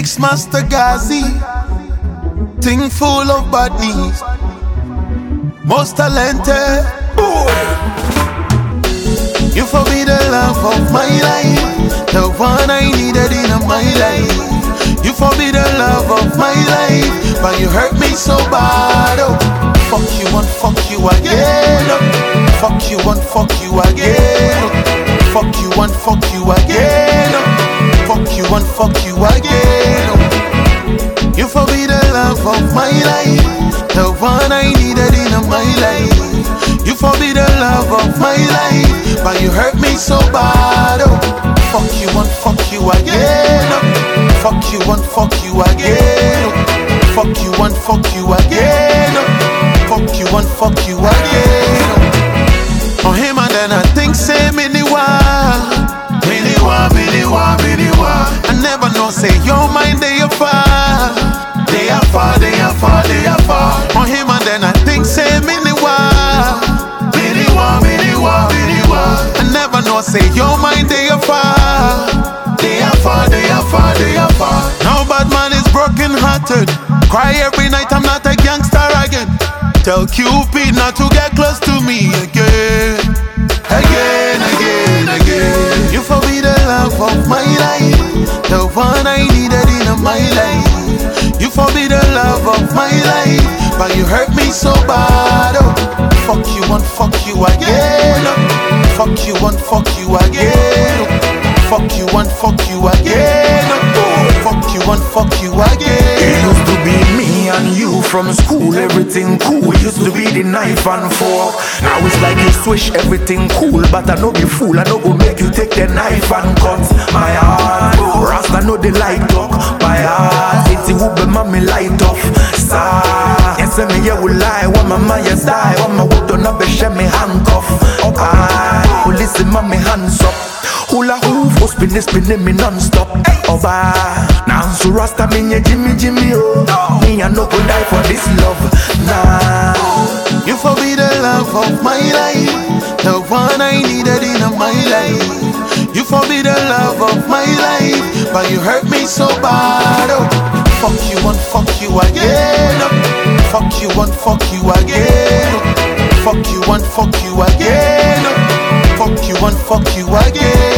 Mixmaster Gazi, thing full of badness, most talented. You for be the love of my life, the one I needed in my life. You for be the love of my life, but you hurt me so bad. Oh, fuck you and fuck you again. Oh, fuck you and fuck you again. Oh, fuck you and fuck you again. Oh, fuck you and fuck you again. Oh, you for be the love of my life, the one I needed in my life. You for be the love of my life, but you hurt me so bad. Oh, fuck you and fuck you again. Oh, fuck you and fuck you again. Oh, fuck you and fuck you again. Oh, fuck you and fuck you again. Oh, him and then I think say me the one, me the one, me the one, me the one. I never know say your mind they are far, they are far, they are far, they are far. Oh, him and then I think say me the one. I never know say your mind they are far, they are far, they are far, they are far. Now bad man is broken hearted, cry every night I'm not a gangster again. Tell Cupid not to get close to me again, again, again, again. You for be the love of my life, the one I needed in my life. You for be the love of my life, but you hurt me so bad. Oh, fuck you and fuck you again. Oh, fuck you and fuck you again. Oh, fuck you and fuck you again. Oh, fuck you and fuck you again. It used to be me and you from school, everything cool. We used to be the knife and fork. Now it's like you swish everything cool, but I know be fool. I know go make you take the knife and cut my heart. Rasta know the light up my heart. It's the whoop mommy light off. Star. Yes, me yeah will lie. When my maya die, when my wood don't have a shame me handcuff. Oh, listen, mommy hands up. Hula hoop, oh spinning me non-stop. Oh, now so Rasta me yeah Jimmy Jimmy oh. Me I no go die for this love. Nah. You for be the love of my life, the one I needed in my life. You for be the love of my life, but you hurt me so bad. Oh, fuck you and fuck you again. Oh, fuck you and fuck you again. Oh, fuck you and fuck you again. Oh, fuck you and fuck you again.